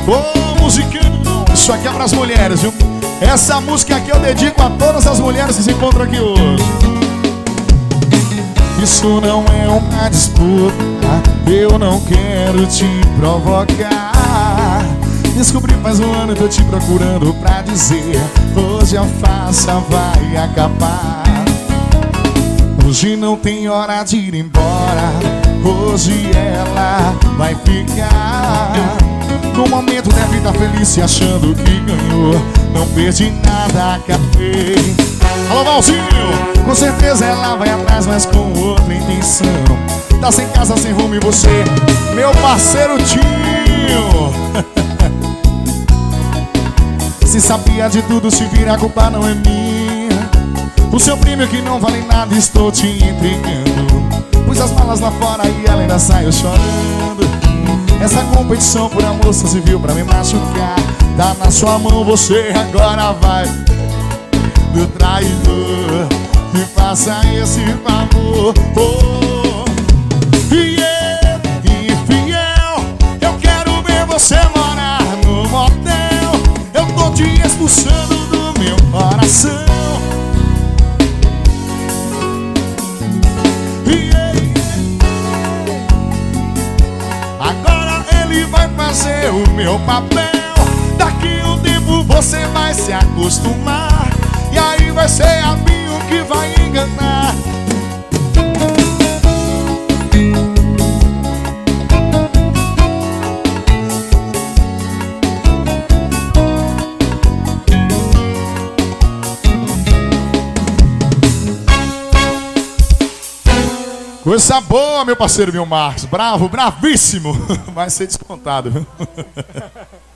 Ô, musicão, isso aqui é pras mulheres, viu? Essa música aqui eu dedico a todas as mulheres que se encontram aqui hoje. Isso não é uma disputa, eu não quero te provocar. Descobri faz um ano, tô te procurando pra dizer: hoje a farsa vai acabar. Hoje não tem hora de ir embora, hoje ela vai ficar. No momento deve estar feliz se achando que ganhou, não perdi nada, acabei. Alô, Valzinho, com certeza ela vai atrás, mas com outra intenção. Tá sem casa, sem rumo e você, meu parceiro Tinho. Se sabia de tudo, se vira, a culpa não é minha. O seu prêmio que não vale nada, estou te entregando. Pus as malas lá fora e ela ainda saiu chorando. Essa competição por amor só se viu pra me machucar. Tá na sua mão, você agora vai do traidor. Me faça esse favor. Infiel, eu quero ver você morar no motel. Eu tô te expulsando do meu coração. Agora ele vai fazer o meu papel. Daqui um tempo você vai se acostumar, e aí vai ser a Binho que vai enganar. Coisa boa, meu parceiro Mil Marcos. Bravo, bravíssimo. Vai ser descontado, viu?